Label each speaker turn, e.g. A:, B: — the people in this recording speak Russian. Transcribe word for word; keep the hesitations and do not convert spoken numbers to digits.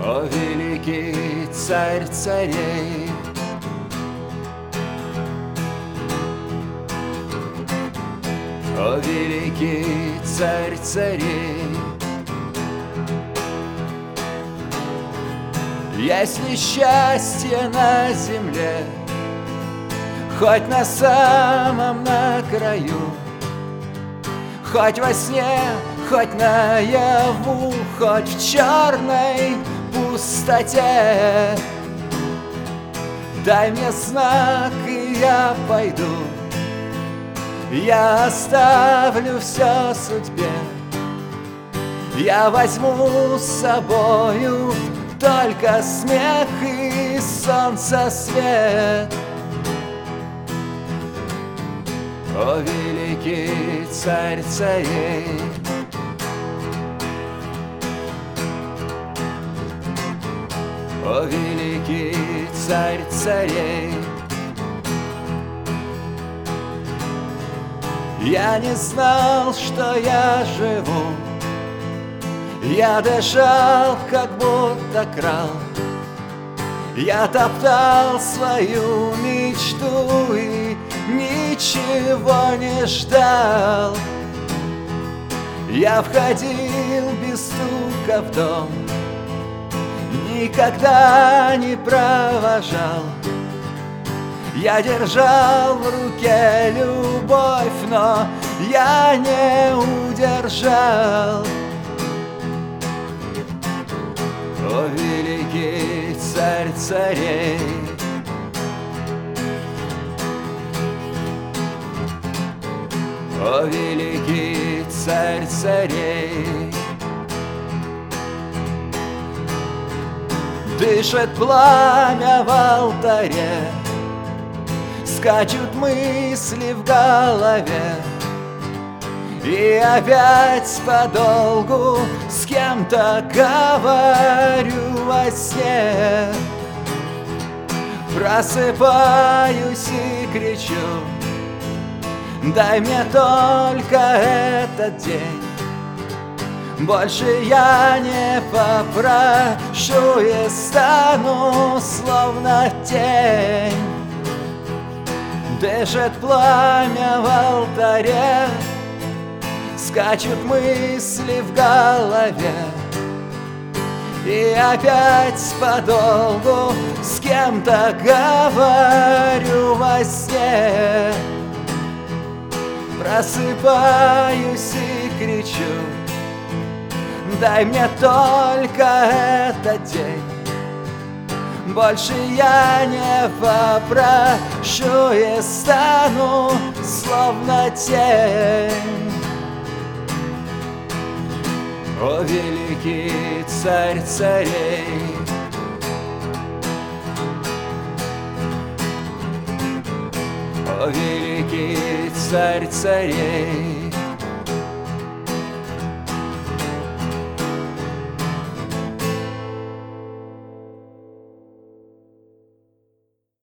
A: О, великий царь царей, о, великий царь царей, если счастье на земле, хоть на самом на краю, хоть во сне, хоть наяву, хоть в черной пустоте, дай мне знак, и я пойду. Я оставлю все судьбе, я возьму с собою только смех и солнца свет. О, великий царь царей, о, великий царь царей, я не знал, что я живу, я дышал, как будто крал, я топтал свою мечту и ничего не ждал. Я входил без стука в дом, никогда не провожал. Я держал в руке любовь, но я не удержал. О, великий царь царей, о, великий царь царей, дышит пламя в алтаре, скачут мысли в голове, и опять подолгу с кем-то говорю во сне. Просыпаюсь и кричу: дай мне только этот день, больше я не попрошу и стану словно тень. Дышит пламя в алтаре, скачут мысли в голове, и опять подолгу с кем-то говорю во сне. Просыпаюсь и кричу: дай мне только этот день, больше я не попрошу и стану словно тень. О, великий царь царей, о, великий царь царей,